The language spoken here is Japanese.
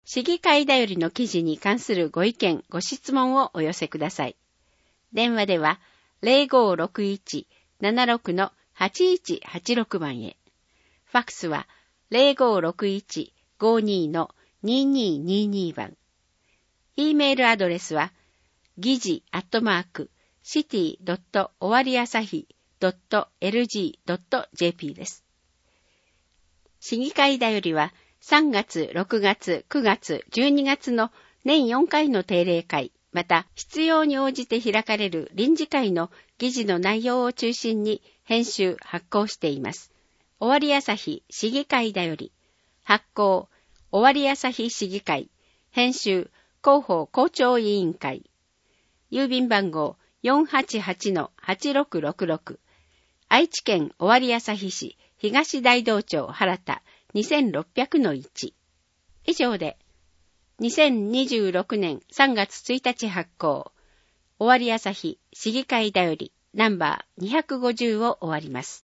市議会だよりの記事に関するご意見、ご質問をお寄せください。電話では 0561-76-8186 番へ。ファックスは 0561-52-2222 番。E メールアドレスは議事@city.owariasahi.lg.jp です。市議会だよりは3月、6月、9月、12月の年4回の定例会、また必要に応じて開かれる臨時会の議事の内容を中心に編集・発行しています。尾張旭市議会だより、発行、尾張旭市議会、編集、広報校長委員会、郵便番号 488-8666、愛知県尾張旭市東大道町原田2600-1。以上で、2026年3月1日発行、尾張旭市議会だよりナンバー250を終わります。